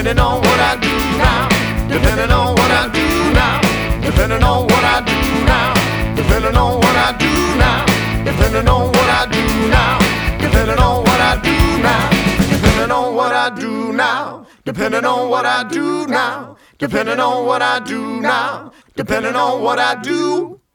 depending on what I do now, depending on what I do now, depending on what I do now, depending on what I do now, depending on what I do now, depending on what I do now, depending on what I do now, depending on what I do now, depending on what I do now, depending on what I do.